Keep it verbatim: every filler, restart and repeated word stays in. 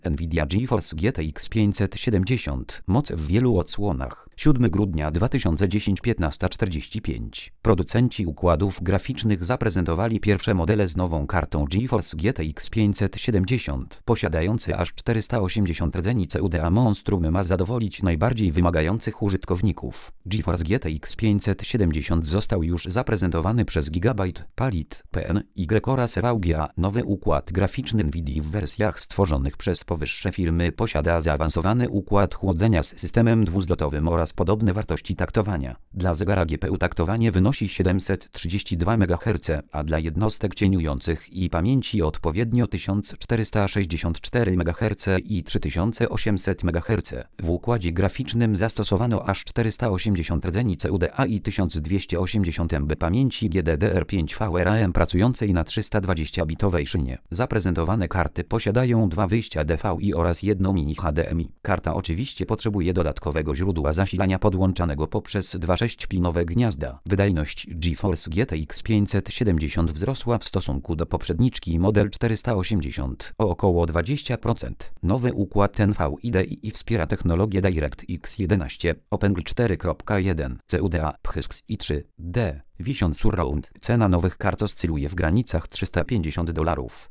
Nvidia GeForce G T X pięćset siedemdziesiąt. Moc w wielu odsłonach. siódmego grudnia dwa tysiące dziesiątego piętnaście czterdzieści pięć. Producenci układów graficznych zaprezentowali pierwsze modele z nową kartą GeForce G T X pięćset siedemdziesiąt. Posiadający aż czterysta osiemdziesiąt rdzeni C U D A monstrum ma zadowolić najbardziej wymagających użytkowników. GeForce G T X pięćset siedemdziesiąt został już zaprezentowany przez Gigabyte, Palit, P N Y oraz V G A. Nowy układ graficzny Nvidia w wersjach stworzonych przez powyższe firmy posiada zaawansowany układ chłodzenia z systemem dwuzlotowym oraz podobne wartości taktowania. Dla zegara G P U taktowanie wynosi siedemset trzydzieści dwa megaherce, a dla jednostek cieniujących i pamięci odpowiednio tysiąc czterysta sześćdziesiąt cztery megaherce i trzy tysiące osiemset megaherce. W układzie graficznym zastosowano aż czterysta osiemdziesiąt rdzeni C U D A i tysiąc dwieście osiemdziesiąt megabytów pamięci G D D R pięć V R A M pracującej na trzysta dwadzieścia bitowej szynie. Zaprezentowane karty posiadają dwa wyjścia D V I oraz jedno mini H D M I. Karta oczywiście potrzebuje dodatkowego źródła zasilania podłączanego poprzez dwa sześciopinowe gniazda. Wydajność GeForce G T X pięćset siedemdziesiąt wzrosła w stosunku do poprzedniczki model czterysta osiemdziesiąt o około dwadzieścia procent. Nowy układ N V I D I wspiera technologię DirectX jedenaście, OpenGL cztery kropka jeden, C U D A, P H Y X i trzy D. Vision Surround. Cena nowych kart oscyluje w granicach trzysta pięćdziesiąt dolarów.